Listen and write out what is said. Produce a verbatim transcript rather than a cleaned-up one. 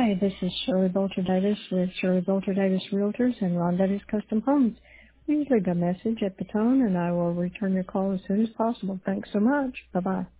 Hi, this is Shirley Bolterditis with Shirley Bolterditis Realtors and Ronditis Custom Homes. Please leave a message at the tone and I will return your call as soon as possible. Thanks so much. Bye-bye.